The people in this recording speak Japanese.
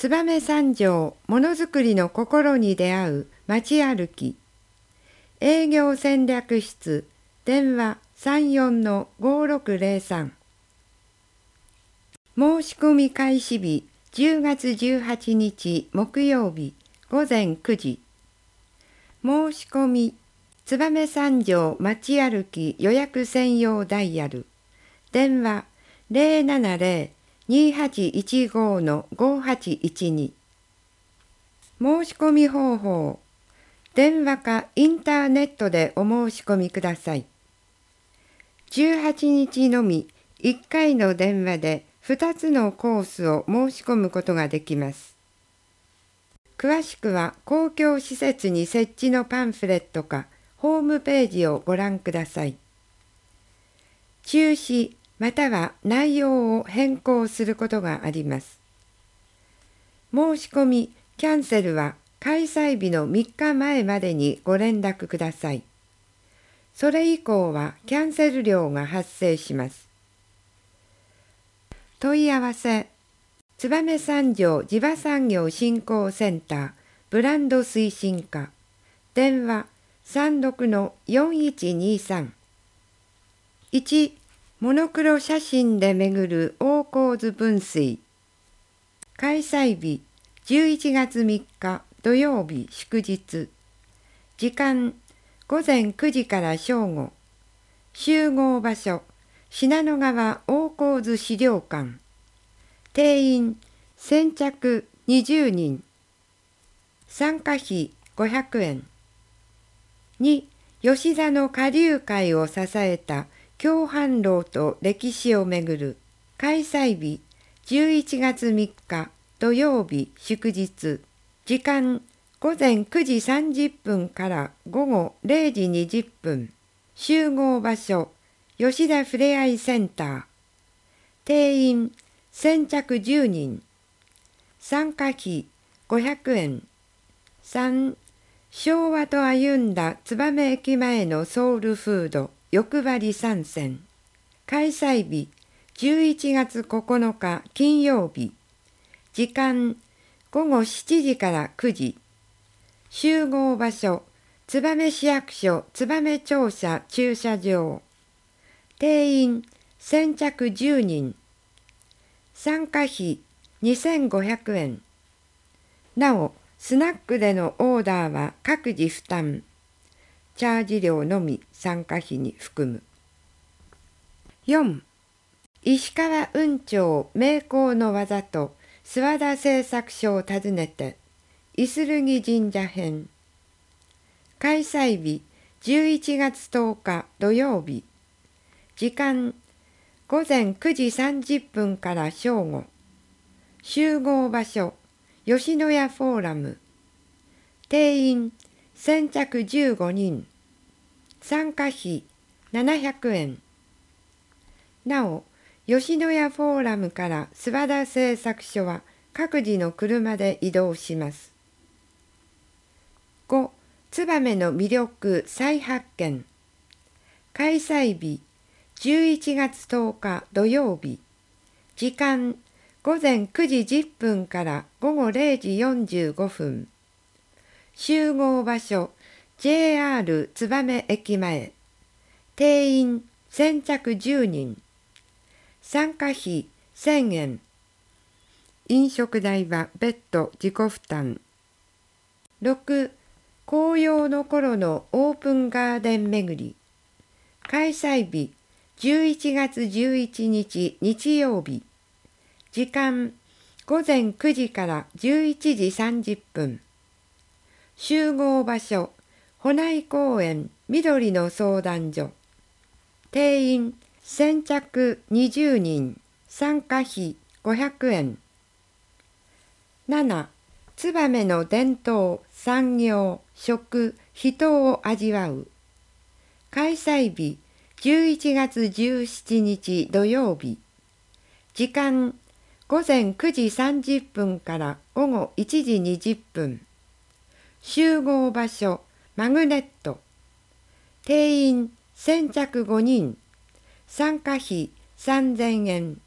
燕三条ものづくりの心に出会う街歩き。営業戦略室電話34-5603。申し込み開始日10月18日木曜日午前9時。申し込み燕三条街歩き予約専用ダイヤル電話070-2815-5812。申し込み方法電話かインターネットでお申し込みください。18日のみ1回の電話で2つのコースを申し込むことができます。詳しくは公共施設に設置のパンフレットかホームページをご覧ください。中止または内容を変更することがあります。申し込み・キャンセルは開催日の3日前までにご連絡ください。それ以降はキャンセル料が発生します。問い合わせ燕三条地場産業振興センターブランド推進課電話36-4123。 1. モノクロ写真で巡る大河津分水。開催日11月3日土曜日祝日。時間午前9時から正午。集合場所信濃川大河津資料館。定員先着20人。参加費500円。2. 吉田の下流会を支えた共犯楼と歴史をめぐる。開催日11月3日土曜日祝日。時間午前9時30分から午後0時20分。集合場所吉田ふれあいセンター。定員先着10人。参加費500円。3. 昭和と歩んだ燕駅前のソウルフード欲張り参戦。開催日11月9日金曜日。時間午後7時から9時。集合場所燕市役所燕庁舎駐車場。定員先着10人。参加費2500円。なおスナックでのオーダーは各自負担。チャージ料のみ参加費に含む。4. 石川雲町名工の技と諏訪田製作所を訪ねていするぎ神社編。開催日11月10日土曜日。時間午前9時30分から正午。集合場所吉野家フォーラム。定員先着15人。参加費700円。なお吉野家フォーラムから諏訪田製作所は各自の車で移動します。5. 燕の魅力再発見。開催日11月10日土曜日。時間午前9時10分から午後0時45分。集合場所 JR 燕駅前。定員先着10人。参加費1000円。飲食代は別途自己負担。6. 紅葉の頃のオープンガーデン巡り。開催日11月11日日曜日。時間午前9時から11時30分。集合場所保内公園緑の相談所。定員先着20人。参加費500円。7. 燕の伝統産業食人を味わう。開催日11月17日土曜日。時間午前9時30分から午後1時20分。集合場所マグネット。定員先着5人。参加費3000円。